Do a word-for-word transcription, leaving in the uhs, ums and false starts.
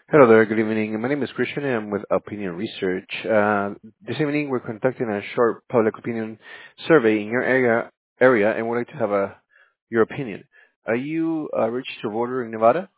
Hello there, good evening. My name is Christian and I'm with Opinion Research. Uh, this evening we're conducting a short public opinion survey in your area area and would like to have a, your opinion. Are you a registered voter in Nevada?